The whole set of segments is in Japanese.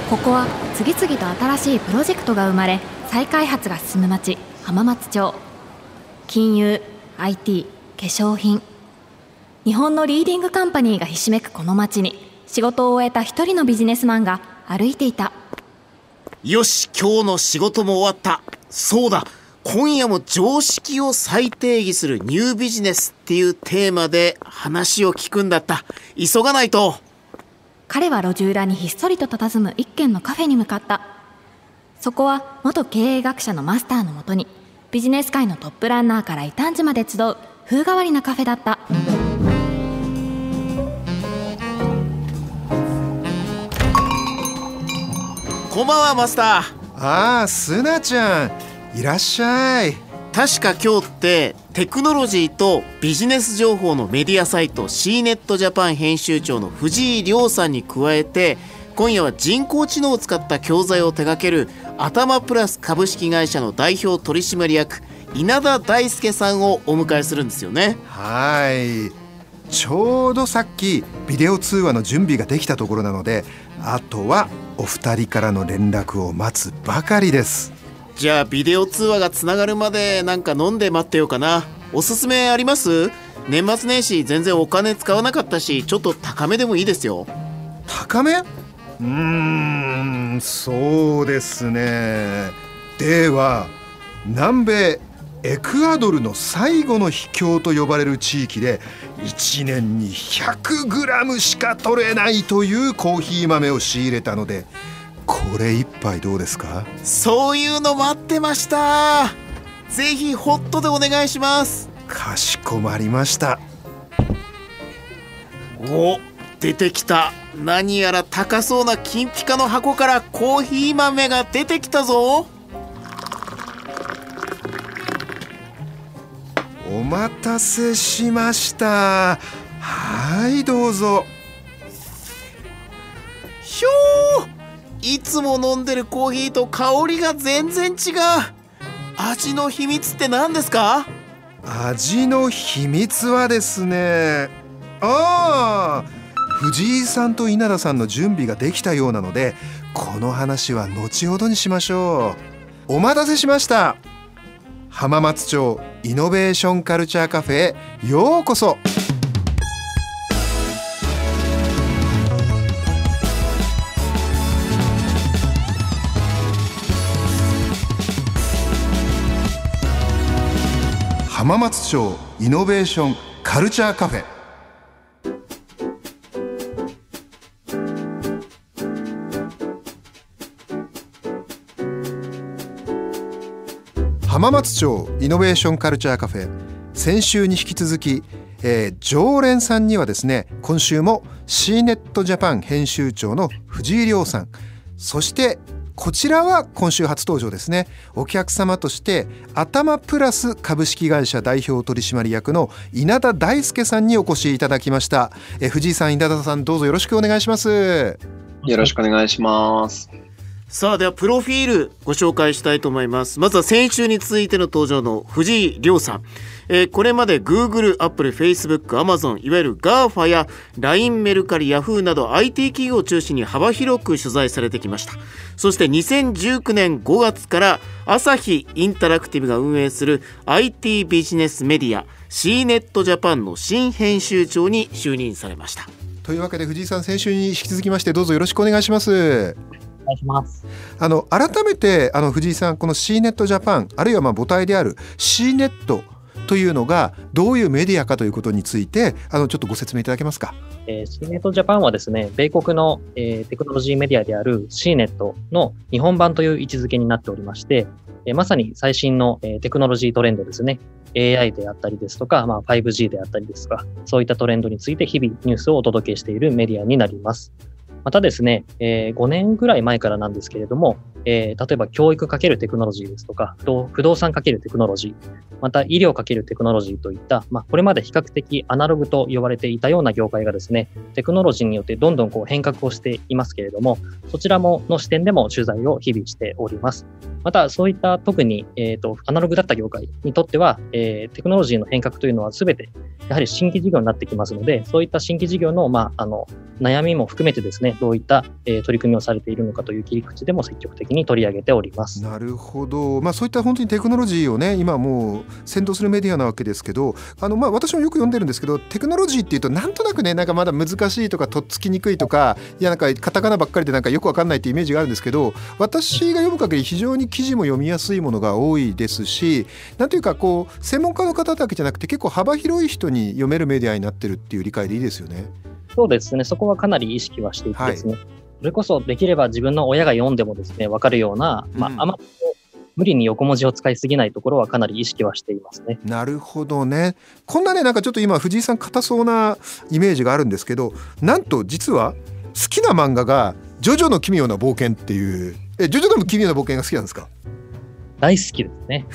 ここは次々と新しいプロジェクトが生まれ、再開発が進む町、浜松町。金融、IT、化粧品、日本のリーディングカンパニーがひしめくこの町に、仕事を終えた一人のビジネスマンが歩いていた。 よし、今日の仕事も終わった。そうだ、今夜も常識を再定義するニュービジネスっていうテーマで話を聞くんだった。急がないと。 彼は路地裏にひっそりと佇む一軒のカフェに向かった。そこは元経営学者のマスターのもとに、ビジネス界のトップランナーから異端児まで集う風変わりなカフェだった。 こんばんは、マスター。 ああ、スナちゃん、いらっしゃい。 確か今日ってテクノロジーとビジネス情報のメディアサイト C ネットジャパン編集長の藤井亮さんに加えて、今夜は人工知能を使った教材を手掛ける頭プラス株式会社の代表取締役稲田大輔さんをお迎えするんですよね。 はい、ちょうどさっきビデオ通話の準備ができたところなので、あとはお二人からの連絡を待つばかりです。 じゃあビデオ通話がつながるまでなんか飲んで待ってようかな。おすすめあります？年末年始全然お金使わなかったし、ちょっと高めでもいいですよ。 高め？そうですね。では南米エクアドルの最後の秘境と呼ばれる地域で1年に 100g しか取れないというコーヒー豆を仕入れたので、これ一杯どうですか？ そういうの待ってました。ぜひホットでお願いします。 かしこまりました。 お、出てきた。何やら高そうな金ピカの箱からコーヒー豆が出てきたぞ。 お待たせしました。はい、どうぞ。 ひょー、いつも飲んでるコーヒーと香りが全然違う。味の秘密って何ですか？ 味の秘密はですね、藤井さんと稲田さんの準備ができたようなので、この話は後ほどにしましょう。お待たせしました。浜松町イノベーションカルチャーカフェへようこそ。浜松町イノベーションカルチャーカフェ。浜松町イノベーションカルチャーカフェ、先週に引き続き、常連さんにはですね、今週も C ネットジャパン編集長の藤井亮さん、そしてこちらは今週初登場ですね、お客様として頭プラス株式会社代表取締役の稲田大輔さんにお越しいただきました。藤井さん、稲田さん、どうぞよろしくお願いします。 よろしくお願いします。 さあ、ではプロフィールご紹介したいと思います。まずは先週に続いての登場の藤井亮さん、これまで Google、Apple、Facebook、Amazon、いわゆる GAFA や LINE、メルカリ、Yahoo など IT 企業を中心に幅広く取材されてきました。そして2019年5月から朝日インタラクティブが運営する IT ビジネスメディア C ネットジャパンの新編集長に就任されました。 というわけで藤井さん、先週に引き続きましてどうぞよろしくお願いします。 お願いします。 改めて藤井さん、この C ネットジャパン、あるいは母体である C ネットというのがどういうメディアかということについてちょっとご説明いただけますか。 C ネットジャパンはですね、米国の、テクノロジーメディアである C ネットの日本版という位置づけになっておりまして、まさに最新の、テクノロジートレンドですね、AI であったりですとか、5G であったりですとか、そういったトレンドについて日々ニュースをお届けしているメディアになります。またですね、5年ぐらい前からなんですけれども、例えば教育かけるテクノロジーですとか、不動産かけるテクノロジー、また医療かけるテクノロジーといった、これまで比較的アナログと呼ばれていたような業界がですね、テクノロジーによってどんどん変革をしていますけれども、そちらもの視点でも取材を日々しております。またそういった特に、アナログだった業界にとっては、テクノロジーの変革というのは全てやはり新規事業になってきますので、そういった新規事業の、 悩みも含めてですね、どういった、取り組みをされているのかという切り口でも積極的に取り上げております。 なるほど、そういった本当にテクノロジーをね今もう先導するメディアなわけですけど、私もよく読んでるんですけど、テクノロジーっていうとなんとなくねなんかまだ難しいとかとっつきにくいとか、いやなんかカタカナばっかりでなんかよくわかんないってイメージがあるんですけど、私が読む限り非常に記事も読みやすいものが多いですし、なんていうかこう専門家の方だけじゃなくて結構幅広い人に読めるメディアになってるっていう理解でいいですよね。 そうですね、そこはかなり意識はしていてですね、それこそできれば自分の親が読んでもですね分かるような、あまり無理に横文字を使いすぎないところはかなり意識はしていますね。 なるほどね。こんなねなんかちょっと今藤井さん硬そうなイメージがあるんですけど、なんと実は好きな漫画がジョジョの奇妙な冒険っていう、ジョジョの奇妙な冒険が好きなんですか？ 大好きですね。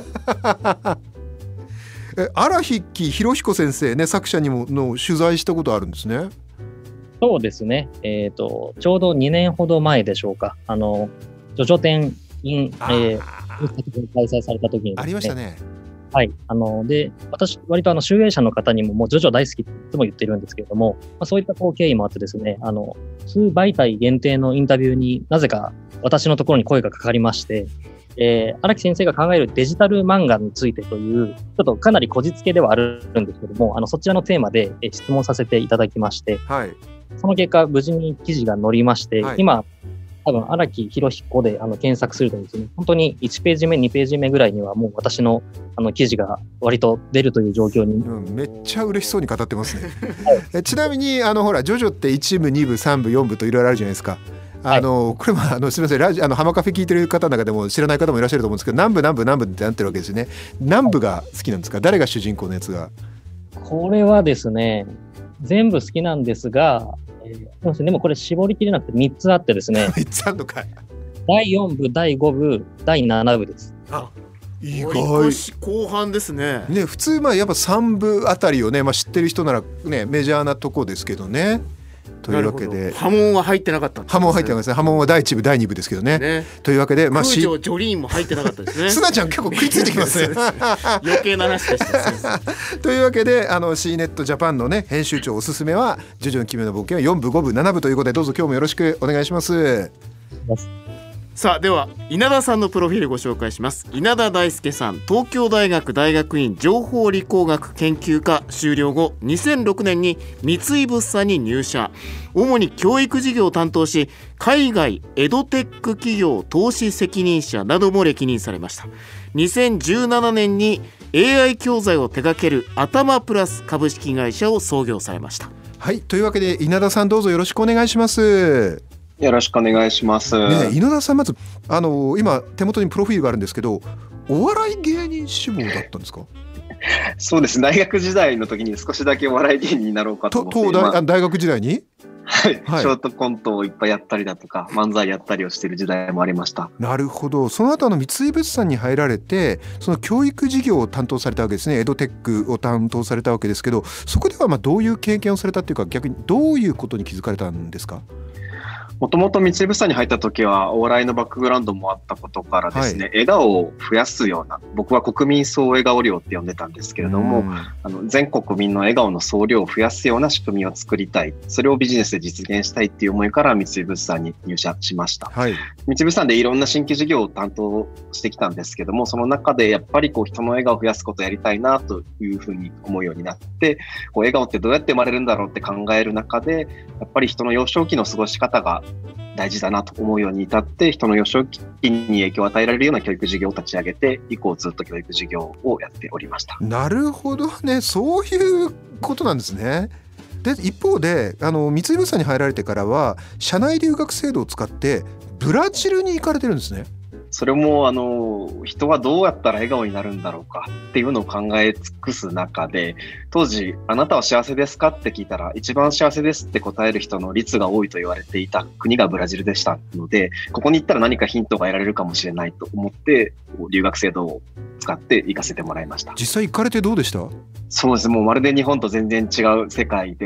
荒木博彦先生ね、作者にもの取材したことあるんですね。 そうですね、ちょうど2年ほど前でしょうか、ジョジョ展開催された時にですね、 ありましたね。 はい。で、私、割と集英社の方にも、もうジョジョ大好きっていつも言ってるんですけれども、そういった経緯もあってですね、数媒体限定のインタビューになぜか私のところに声がかかりまして、荒木先生が考えるデジタル漫画についてという、ちょっとかなりこじつけではあるんですけども、そちらのテーマで質問させていただきまして、 はい、 その結果、無事に記事が載りまして、 はい、 今、多分荒木博彦で検索するとですね、本当に1ページ目、2ページ目ぐらいにはもう私の記事が割と出るという状況に、 めっちゃ嬉しそうに語ってますね。ちなみにほらジョジョって1部、2部、3部、4部といろいろあるじゃないですか。これもすみません、ラジオハマカフェ聞いてる方の中でも知らない方もいらっしゃると思うんですけど、何部ってなってるわけですよね。何部が好きなんですか？誰が主人公のやつが？ これはですね、全部好きなんですが、でもこれ絞りきれなくて3つあってですね 3つあるのかい。 第4部、第5部、第7部です。 意外後半ですね。 普通やっぱ3部あたりをね、知ってる人ならねメジャーなとこですけどね。というわけで波紋は入ってなかったんですね。 波紋入ってなかったですね。波紋は第1部第2部ですけどね。というわけで空女ジョリーンも入ってなかったですね。 スナちゃん結構食いついてきますね。 余計な話でしたというわけでC ネットジャパンのね編集長おすすめはジョジョの奇妙な冒険は4部5部7部ということで、どうぞ今日もよろしくお願いします。 さあでは稲田さんのプロフィールご紹介します。稲田大輔さん、東京大学大学院情報理工学研究科修了後、2006年に三井物産に入社。主に教育事業を担当し、海外エドテック企業投資責任者なども歴任されました。2017年に AI 教材を手掛ける頭プラス株式会社を創業されました。 はい、というわけで稲田さんどうぞよろしくお願いします。 よろしくお願いします。 稲田さん、まず今手元にプロフィールがあるんですけど、お笑い芸人志望だったんですか？ そうです。大学時代の時に少しだけお笑い芸人になろうかと思って大学時代に、 はい、ショートコントをいっぱいやったりだとか漫才やったりをしている時代もありました。 なるほど。その後三井物産に入られて、その教育事業を担当されたわけですね。エドテックを担当されたわけですけど、そこではどういう経験をされたっていうか、逆にどういうことに気づかれたんですか？ もともと三井物産に入った時はお笑いのバックグラウンドもあったことからですね、笑顔を増やすような、僕は国民総笑顔量って呼んでたんですけれども、全国民の笑顔の総量を増やすような仕組みを作りたい、それをビジネスで実現したいっていう思いから三井物産に入社しました。三井物産でいろんな新規事業を担当してきたんですけども、その中でやっぱり人の笑顔を増やすことをやりたいなというふうに思うようになって、笑顔ってどうやって生まれるんだろうって考える中で、やっぱり人の幼少期の過ごし方が大事だなと思うように至って、人の幼少期に影響を与えられるような教育事業を立ち上げて以降ずっと教育事業をやっておりました。 なるほどね、そういうことなんですね。で一方で三井物産に入られてからは社内留学制度を使ってブラジルに行かれてるんですね。 それも人はどうやったら笑顔になるんだろうかっていうのを考え尽くす中で、当時あなたは幸せですかって聞いたら、一番幸せですって答える人の率が多いと言われていた国がブラジルでしたので、ここに行ったら何かヒントが得られるかもしれないと思って留学制度を使って行かせてもらいました。 実際行かれてどうでした？ そうです。もうまるで日本と全然違う世界で、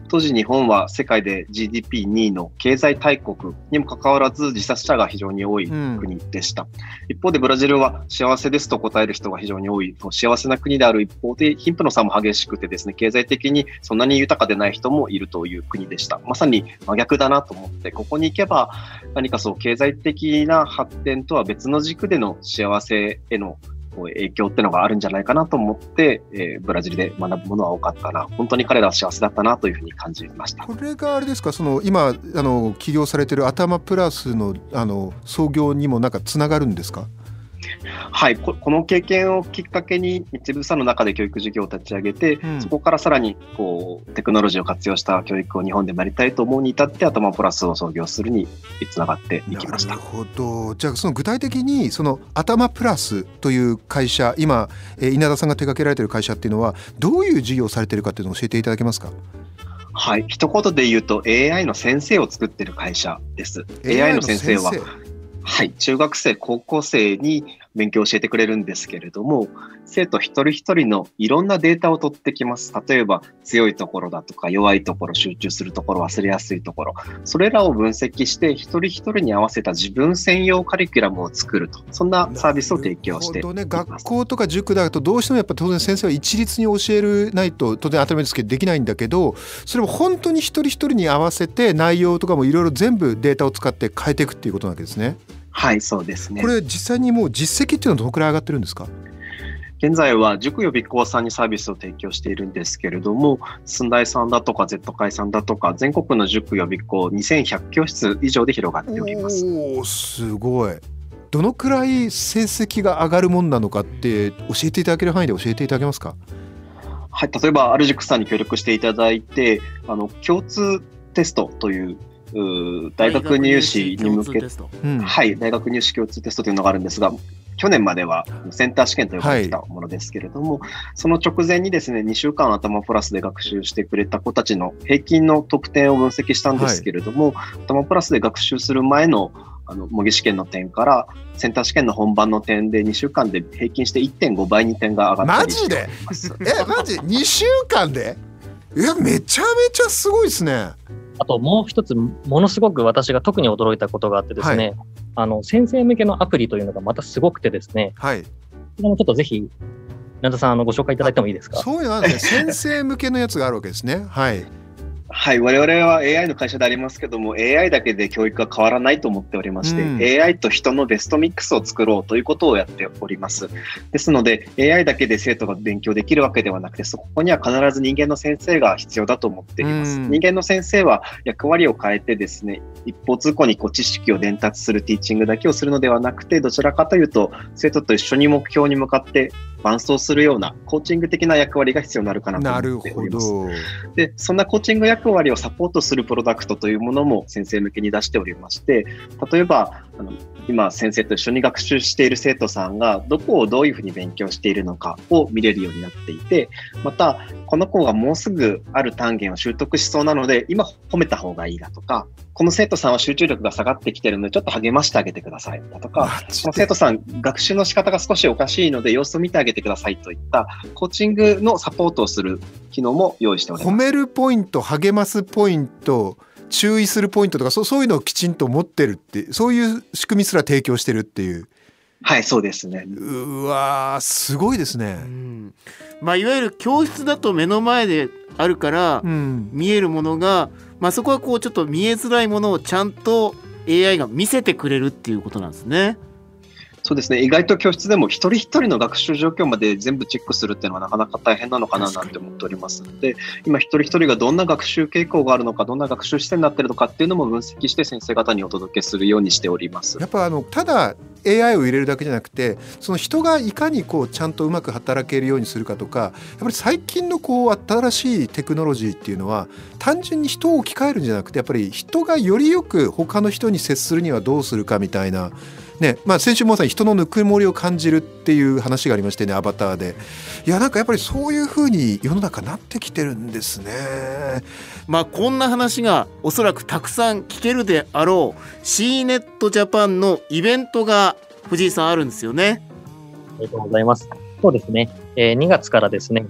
当時日本は世界で GDP2 位の経済大国にもかかわらず自殺者が非常に多い国でした。一方でブラジルは幸せですと答える人が非常に多いと、幸せな国である一方で貧富の差も激しくてですね、経済的にそんなに豊かでない人もいるという国でした。まさに真逆だなと思って、ここに行けば何か経済的な発展とは別の軸での幸せへの影響っていうのがあるんじゃないかなと思って、ブラジルで学ぶものは多かったな、本当に彼らは幸せだったなというふうに感じました。 これがあれですか、今起業されている頭プラスの創業にもなんかつながるんですか？ はい、この経験をきっかけに三井の中で教育事業を立ち上げて、そこからさらにテクノロジーを活用した教育を日本でもやりたいと思うに至って頭プラスを創業するにつながっていきました。 なるほど。じゃあ具体的に頭プラスという会社、今稲田さんが手掛けられている会社っていうのはどういう事業をされているかっていうのを教えていただけますか？ はい、一言で言うと AI の先生を作っている会社です。AI の先生ははい、中学生、高校生に勉強を教えてくれるんですけれども、生徒一人一人のいろんなデータを取ってきます。例えば強いところだとか弱いところ、集中するところ、忘れやすいところ、それらを分析して一人一人に合わせた自分専用カリキュラムを作ると、そんなサービスを提供しています。 学校とか塾だとどうしてもやっぱ当然先生は一律に教えるないと当然当たり前ですけどできないんだけど、それも本当に一人一人に合わせて内容とかもいろいろ全部データを使って変えていくっていうことなわけですね。 はい、そうですね。 これ実際にもう実績っていうのはどのくらい上がってるんですか？ 現在は塾予備校さんにサービスを提供しているんですけれども、駿台さんだとか Z 会さんだとか全国の塾予備校2100教室以上で広がっております。 おー、すごい。どのくらい成績が上がるもんなのかって教えていただける範囲で教えていただけますか？はい、 例えばある塾さんに協力していただいて、共通テストという大学入試に向けて、はい、大学入試共通テストというのがあるんですが、去年まではセンター試験と呼ばれていたものですけれども、その直前にですね、2週間頭プラスで学習してくれた子たちの平均の得点を分析したんですけれども、頭プラスで学習する前の模擬試験の点からセンター試験の本番の点で2週間で平均して 1.5 倍に点が上がったりしてます。 マジで？マジ2週間で？いや、めちゃめちゃすごいですね。 あともう一つ、ものすごく私が特に驚いたことがあってですね、先生向けのアプリというのがまたすごくてですね、 はい。 これもちょっとぜひ、稲田さんご紹介いただいてもいいですか？ そういうのなんですね。先生向けのやつがあるわけですね。はい。 はい、我々は AI の会社でありますけども、 AI だけで教育は変わらないと思っておりまして、AI と人のベストミックスを作ろうということをやっております。ですので AI だけで生徒が勉強できるわけではなくて、そこには必ず人間の先生が必要だと思っています。人間の先生は役割を変えてですね、一方通行に知識を伝達するティーチングだけをするのではなくて、どちらかというと生徒と一緒に目標に向かって伴走するようなコーチング的な役割が必要になるかなと思っております。で、そんなコーチング役割をサポートするプロダクトというものも先生向けに出しておりまして、例えば今先生と一緒に学習している生徒さんがどこをどういうふうに勉強しているのかを見れるようになっていて、またこの子がもうすぐある単元を習得しそうなので今褒めた方がいいだとか、この生徒さんは集中力が下がってきているのでちょっと励ましてあげてくださいだとか、この生徒さん学習の仕方が少しおかしいので様子を見てあげてくださいといったコーチングのサポートをする機能も用意しております。 褒めるポイント、励ますポイント、注意するポイントとかそういうのをきちんと持ってるって、そういう仕組みすら提供してるっていう。 はい、そうですね。 うわー、すごいですね。 いわゆる教室だと目の前であるから、見えるものが、そこはちょっと見えづらいものをちゃんと AI が見せてくれるっていうことなんですね。 そうですね。意外と教室でも一人一人の学習状況まで全部チェックするっていうのはなかなか大変なのかななんて思っておりますので、今一人一人がどんな学習傾向があるのか、どんな学習姿勢になっているのかっていうのも分析して先生方にお届けするようにしております。 やっぱただ AI を入れるだけじゃなくて、その人がいかにちゃんとうまく働けるようにするかとか、やっぱり最近の新しいテクノロジーっていうのは単純に人を置き換えるんじゃなくて、やっぱり人がよりよく他の人に接するにはどうするかみたいなね、先週もまさに人のぬくもりを感じるっていう話がありましてね、アバターで。いや、なんかやっぱりそういう風に世の中なってきてるんですね。 こんな話がおそらくたくさん聞けるであろう CNET Japan のイベントが藤井さんあるんですよね。 ありがとうございます。そうですね、2月からですね、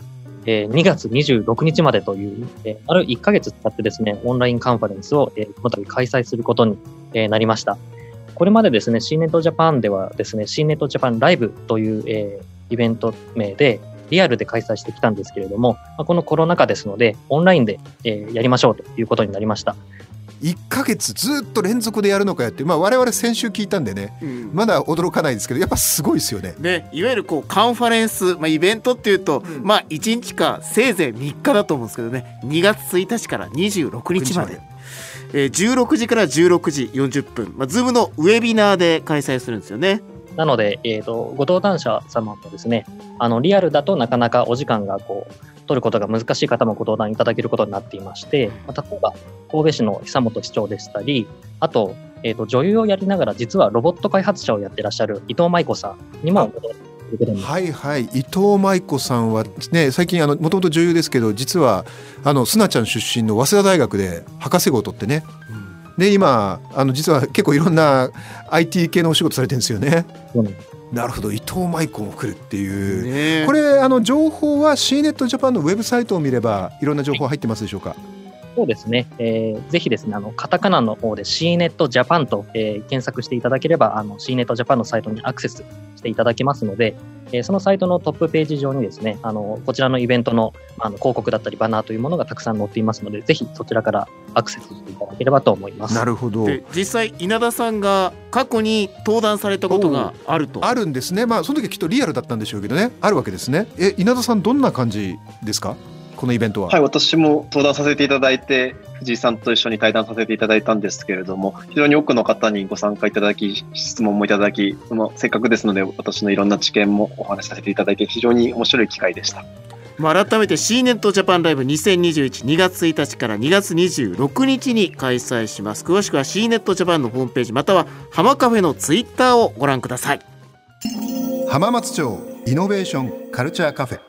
2月26日までという、ある1ヶ月使ってですね、オンラインカンファレンスを、この度開催することに、なりました。これまでですね、CNET Japan ではですね、CNET Japan Live という、イベント名で、リアルで開催してきたんですけれども、このコロナ禍ですので、オンラインで、やりましょうということになりました。 1ヶ月ずっと連続でやるのかやって、我々先週聞いたんでね、まだ驚かないですけど、やっぱすごいですよね。 ね、いわゆるカンファレンス、イベントっていうと、1日かせいぜい3日だと思うんですけどね、2月1日から26日まで、16時から16時40分、Zoom のウェビナーで開催するんですよね。 なので、ご登壇者様もですね、リアルだとなかなかお時間が取ることが難しい方もご登壇いただけることになっていまして、例えば神戸市の久本市長でしたり、あと、女優をやりながら実はロボット開発者をやってらっしゃる伊藤舞子さんにもご登壇することになります。 はいはい、伊藤舞子さんはね、最近もともと女優ですけど、実はすなちゃん出身の早稲田大学で博士号を取ってね、で今実は結構いろんな IT 系のお仕事されてるんですよね。なるほど、伊藤舞子も来るっていう、これ情報は CNET Japan のウェブサイトを見ればいろんな情報入ってますでしょうか？ そうですね、ぜひですね、カタカナの方で CNET Japan と、検索していただければCNET Japan のサイトにアクセスしていただけますので、そのサイトのトップページ上にですね、こちらのイベントの、広告だったりバナーというものがたくさん載っていますので、ぜひそちらからアクセスしていただければと思います。 なるほど。 で、実際稲田さんが過去に登壇されたことがあると。 あるんですね。その時はきっとリアルだったんでしょうけどね、あるわけですね。稲田さんどんな感じですか、このイベントは？ はい、私も登壇させていただいて、藤井さんと一緒に対談させていただいたんですけれども、非常に多くの方にご参加いただき、質問もいただき、せっかくですので私のいろんな知見もお話しさせていただいて、非常に面白い機会でした。 改めて CNET Japan Live 2021 2月1日から2月26日に開催します。詳しくは CNET Japan のホームページまたは浜カフェのツイッターをご覧ください。 浜松町イノベーションカルチャーカフェ。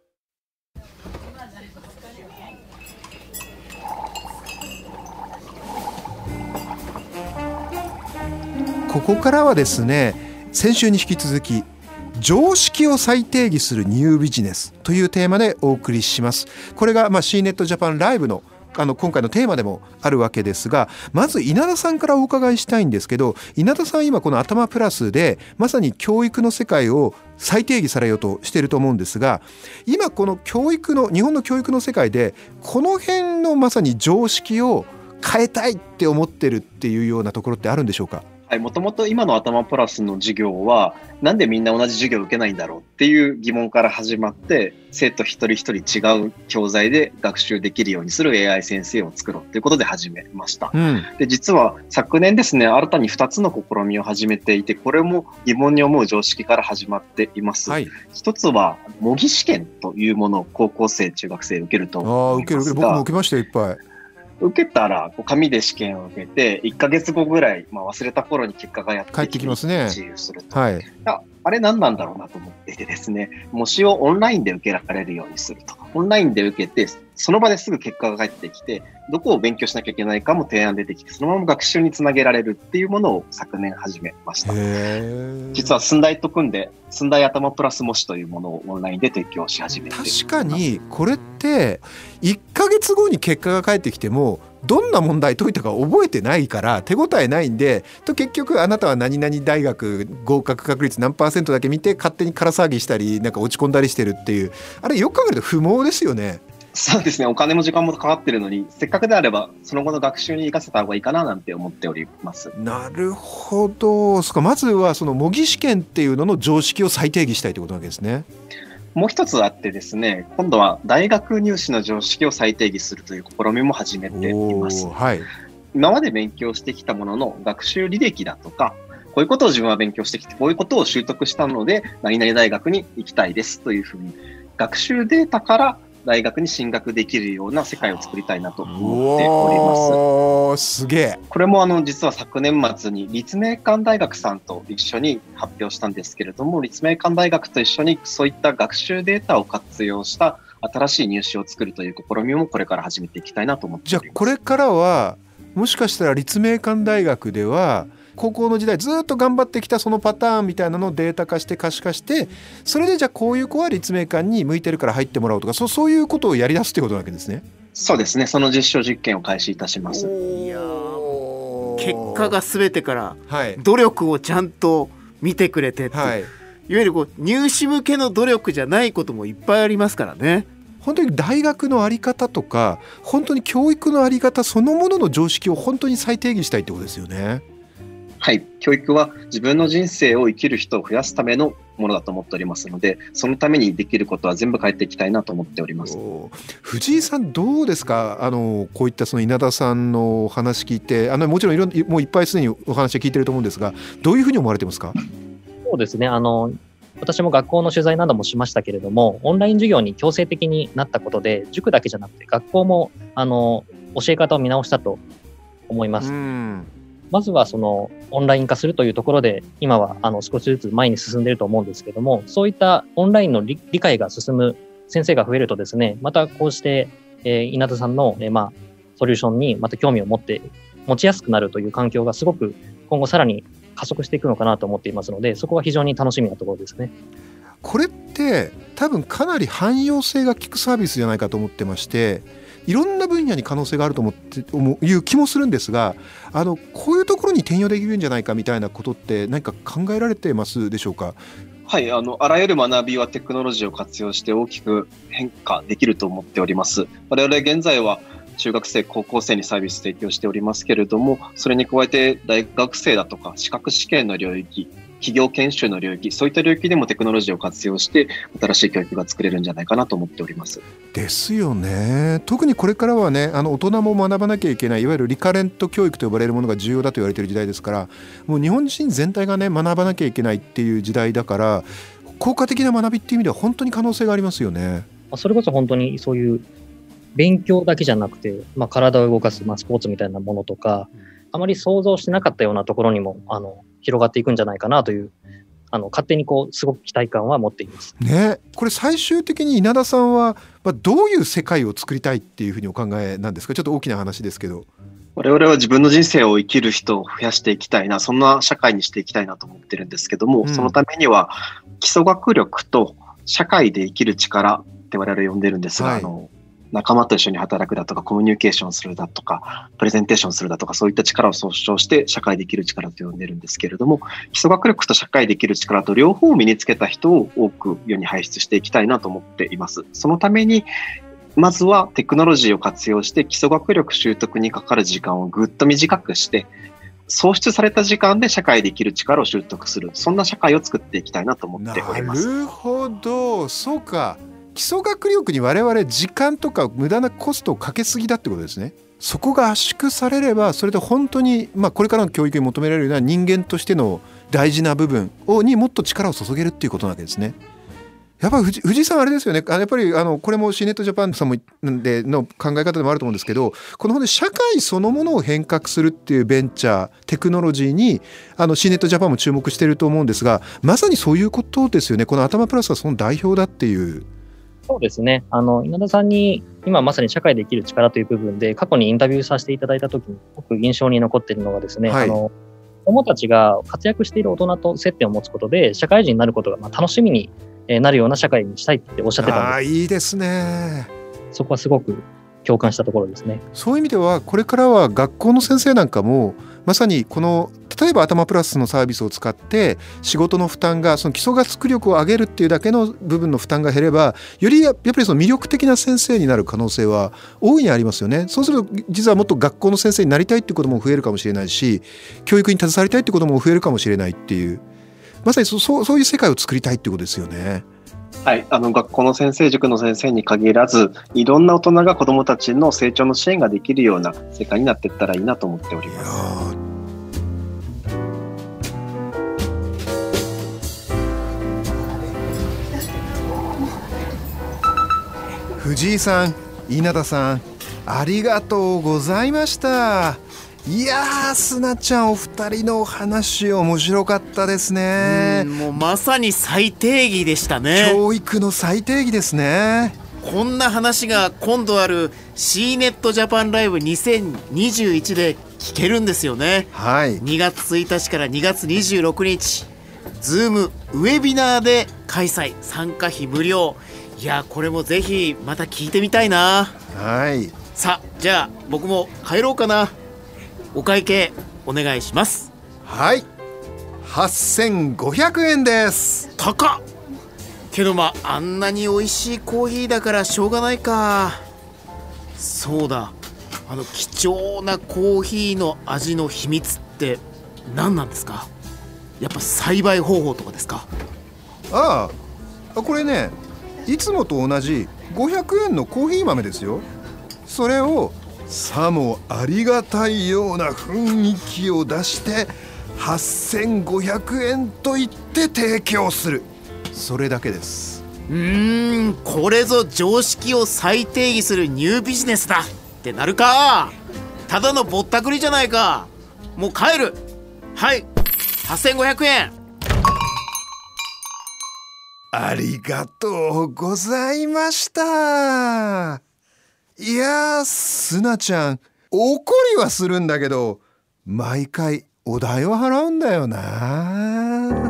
ここからはですね、先週に引き続き常識を再定義するニュービジネスというテーマでお送りします。これがCNET Japan Liveの今回のテーマでもあるわけですが、まず稲田さんからお伺いしたいんですけど、稲田さん今この頭プラスでまさに教育の世界を再定義されようとしていると思うんですが、今この日本の教育の世界でこの辺のまさに常識を変えたいって思ってるっていうようなところってあるんでしょうか？ はい、もともと今の頭プラスの授業はなんでみんな同じ授業を受けないんだろうっていう疑問から始まって、生徒一人一人違う教材で学習できるようにする AI 先生を作ろうということで始めました。で、実は昨年ですね、新たに2つの試みを始めていて、これも疑問に思う常識から始まっています。一つは模擬試験というものを高校生中学生受けると思いますが、 僕も受けましたよ、いっぱい。 受けたら紙で試験を受けて1ヶ月後ぐらい、忘れた頃に結果がやって帰ってきますね。 自由すると、あれ何なんだろうなと思っていてですね、模試をオンラインで受けられるようにすると。オンラインで受けてその場ですぐ結果が返ってきて、どこを勉強しなきゃいけないかも提案出てきて、そのまま学習につなげられるっていうものを昨年始めました。実は寸大と組んで寸大頭プラス模試というものをオンラインで提供し始めています。 確かにこれって1ヶ月後に結果が返ってきてもどんな問題解いたか覚えてないから手応えないんで、結局あなたは何々大学合格確率何%だけ見て勝手に空騒ぎしたりなんか落ち込んだりしてるっていう、あれよく考えると不毛ですよね。 そうですね、お金も時間もかかってるのに、せっかくであればその後の学習に生かせた方がいいかななんて思っております。 なるほど。まずはその模擬試験っていうのの常識を再定義したいということなわけですね。 もう一つあってですね、今度は大学入試の常識を再定義するという試みも始めています。今まで勉強してきたものの学習履歴だとか、こういうことを自分は勉強してきて、こういうことを習得したので何々大学に行きたいですというふうに、学習データから大学に進学できるような世界を作りたいなと思っております。 すげえ。 これも実は昨年末に立命館大学さんと一緒に発表したんですけれども、立命館大学と一緒にそういった学習データを活用した新しい入試を作るという試みもこれから始めていきたいなと思っております。 じゃあこれからはもしかしたら立命館大学では高校の時代ずっと頑張ってきたそのパターンみたいなのをデータ化して可視化して、それでじゃあこういう子は立命館に向いてるから入ってもらおうとか、そういうことをやり出すってことなわけですね。 そうですね。その実証実験を開始いたします。 いや結果が全てから、 はい、 努力をちゃんと見てくれてって、はい、いわゆるこう入試向けの努力じゃないこともいっぱいありますからね。 本当に大学の在り方とか本当に教育の在り方そのものの常識を本当に再定義したいってことですよね。 はい、教育は自分の人生を生きる人を増やすためのものだと思っておりますので、そのためにできることは全部変えていきたいなと思っております。 藤井さんどうですか？こういったその稲田さんの話聞いて、もちろんもういっぱいすでにお話は聞いてると思うんですが、どういうふうに思われてますか？ そうですね。私も学校の取材などもしましたけれども、オンライン授業に強制的になったことで、塾だけじゃなくて学校も教え方を見直したと思います。まずはそのオンライン化するというところで、今は少しずつ前に進んでいると思うんですけども、そういったオンラインの理解が進む先生が増えるとですね、またこうして、稲田さんの、ソリューションにまた興味を持ちやすくなるという環境がすごく今後さらに加速していくのかなと思っていますので、そこは非常に楽しみなところですね。 これって多分かなり汎用性が効くサービスじゃないかと思ってまして、いろんな分野に可能性があるという気もするんですが、こういうところに転用できるんじゃないかみたいなことって何か考えられてますでしょうか？ はい、あらゆる学びはテクノロジーを活用して大きく変化できると思っております。我々現在は中学生、高校生にサービス提供しておりますけれども、それに加えて大学生だとか資格試験の領域、企業研修の領域、そういった領域でもテクノロジーを活用して新しい教育が作れるんじゃないかなと思っております。 ですよね。特にこれからはね、大人も学ばなきゃいけない、いわゆるリカレント教育と呼ばれるものが重要だと言われている時代ですから、もう日本人全体がね学ばなきゃいけないっていう時代だから、効果的な学びっていう意味では本当に可能性がありますよね。 それこそ本当にそういう勉強だけじゃなくて、体を動かす、スポーツみたいなものとか、あまり想像してなかったようなところにも広がっていくんじゃないかなという、勝手にすごく期待感は持っていますね。これ最終的に稲田さんは、どういう世界を作りたいっていうふうにお考えなんですか？ちょっと大きな話ですけど。 我々は自分の人生を生きる人を増やしていきたいな、そんな社会にしていきたいなと思ってるんですけども、そのためには基礎学力と社会で生きる力って我々呼んでるんですが、仲間と一緒に働くだとか、コミュニケーションするだとか、プレゼンテーションするだとか、そういった力を総称して社会で生きる力と呼んでるんですけれども、基礎学力と社会で生きる力と両方を身につけた人を多く世に輩出していきたいなと思っています。そのためにまずはテクノロジーを活用して基礎学力習得にかかる時間をぐっと短くして、創出された時間で社会で生きる力を習得する、そんな社会を作っていきたいなと思っております。 なるほど、そうか。基礎学力に我々時間とか無駄なコストをかけすぎだってことですね。そこが圧縮されれば、それで本当に、これからの教育に求められるような人間としての大事な部分にもっと力を注げるっていうことなわけですね。やっぱり藤井さんあれですよね。やっぱりこれもシーネットジャパンさんもでの考え方でもあると思うんですけど、この社会そのものを変革するっていうベンチャーテクノロジーにシーネットジャパンも注目していると思うんですが、まさにそういうことですよね。この頭プラスはその代表だっていう。 そうですね。稲田さんに今まさに社会で生きる力という部分で過去にインタビューさせていただいたときにすごく印象に残っているのがですね、子供たちが活躍している大人と接点を持つことで社会人になることが楽しみになるような社会にしたいっておっしゃってたんです。 いいですね。 そこはすごく共感したところですね。 そういう意味ではこれからは学校の先生なんかもまさにこの例えば頭プラスのサービスを使って仕事の負担がその基礎学力を上げるっていうだけの部分の負担が減れば、よりやっぱりその魅力的な先生になる可能性は大いにありますよね。そうすると実はもっと学校の先生になりたいっていうことも増えるかもしれないし、教育に携わりたいっていうことも増えるかもしれないっていう、まさにそういう世界を作りたいっていうことですよね。 はい、学校の先生、塾の先生に限らず、いろんな大人が子どもたちの成長の支援ができるような世界になっていったらいいなと思っております。 藤井さん、稲田さん、ありがとうございました。いやー、すなちゃんお二人のお話面白かったですね。 もうまさに最定義でしたね。 教育の最定義ですね。 こんな話が今度ある C ネットジャパンライブ2021で聞けるんですよね。 はい。 2月1日から2月26日 Zoom ウェビナーで開催、参加費無料。いやこれもぜひまた聞いてみたいな。 はい。 さあじゃあ僕も帰ろうかな。お会計お願いします。 はい。8500円です。 高っ。けどあんなに美味しいコーヒーだからしょうがないか。そうだ、貴重なコーヒーの味の秘密って何なんですか？やっぱ栽培方法とかですか？ ああ、これね、いつもと同じ500円のコーヒー豆ですよ。それをさもありがたいような雰囲気を出して8500円と言って提供する、それだけです。 これぞ常識を再定義するニュービジネスだってなるか。ただのぼったくりじゃないか。もう帰る。はい、8500円。 ありがとうございました。いやー、すなちゃん怒りはするんだけど毎回お代を払うんだよな。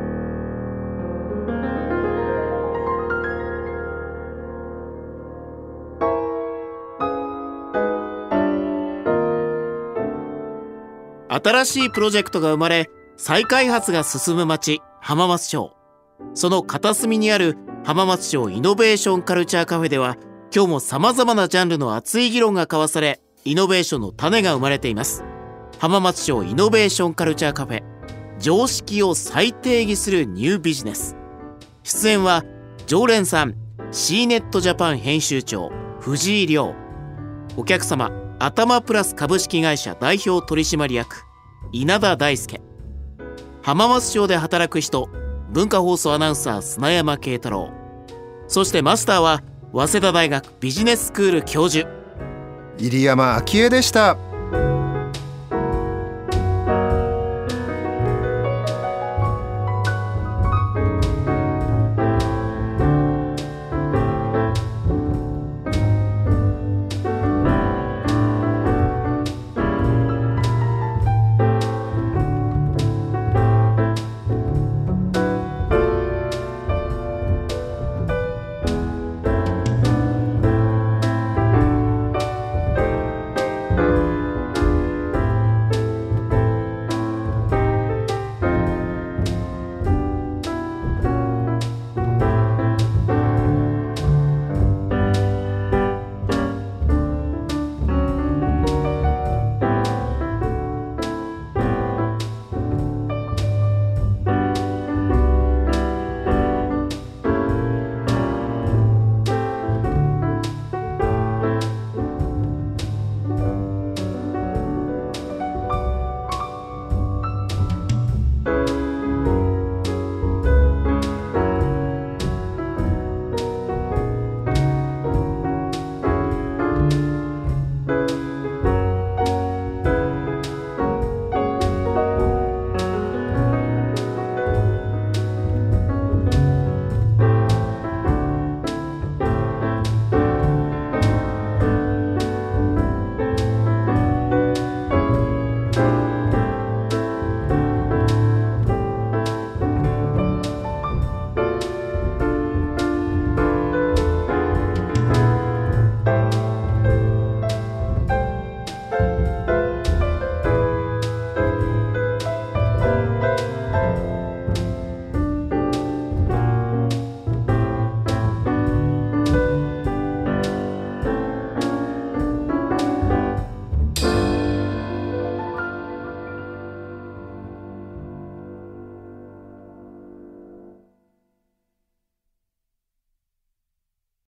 新しいプロジェクトが生まれ再開発が進む町浜松町。その片隅にある浜松町イノベーションカルチャーカフェでは今日も様々なジャンルの熱い議論が交わされ、イノベーションの種が生まれています。浜松町イノベーションカルチャーカフェ、常識を再定義するニュービジネス。出演は常連さん、Cネットジャパン編集長藤井亮、お客様アタマプラス株式会社代表取締役稲田大輔、浜松町で働く人、文化放送アナウンサー砂山慶太郎、そしてマスターは早稲田大学ビジネススクール教授入山昭恵でした。